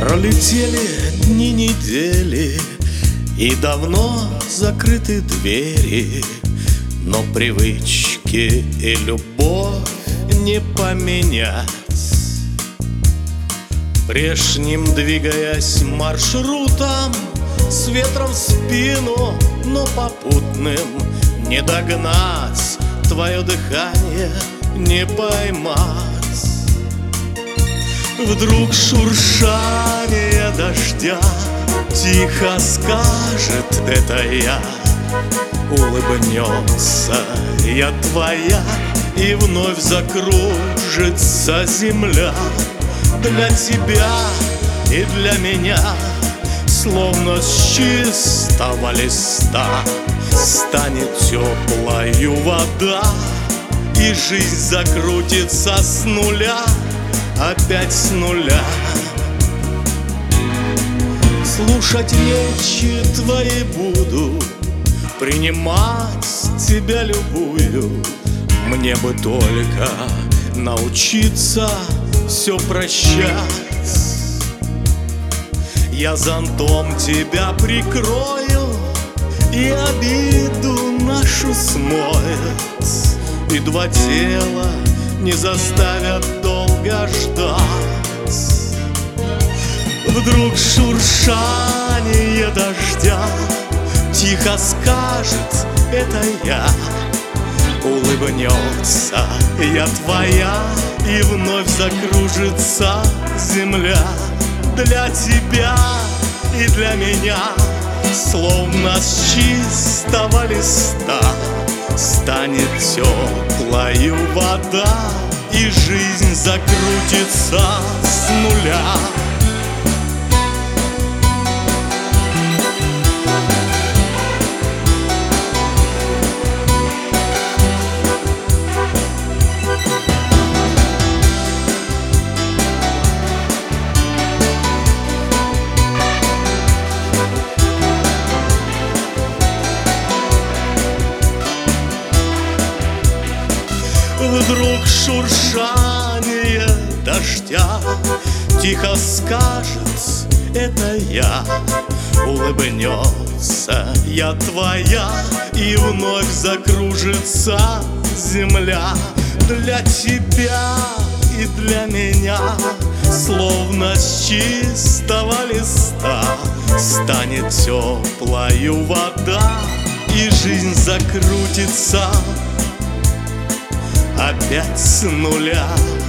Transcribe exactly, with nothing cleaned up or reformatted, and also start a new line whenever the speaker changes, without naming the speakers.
Пролетели дни, недели, и давно закрыты двери, но привычки и любовь не поменять. Прежним двигаясь маршрутом, с ветром в спину, но попутным не догнать, твое дыхание не поймать. Вдруг шуршание дождя тихо скажет: это я. Улыбнется: я твоя. И вновь закружится земля. Для тебя и для меня, словно с чистого листа, станет теплою вода, и жизнь закрутится с нуля, опять с нуля. Слушать речи твои буду, принимать тебя любую. Мне бы только научиться все прощать. Я зонтом тебя прикрою, и обиду нашу смоет, и два тела не заставят долго ждать. Вдруг шуршание дождя тихо скажет: это я. Улыбнется: я твоя. И вновь закружится земля. Для тебя и для меня, словно с чистого листа, станет теплою вода, и жизнь закрутится с нуля. Вдруг шуршание дождя тихо скажет: это я. Улыбнется: я твоя. И вновь закружится земля. Для тебя и для меня, словно с чистого листа, станет теплою вода, и жизнь закрутится опять с нуля.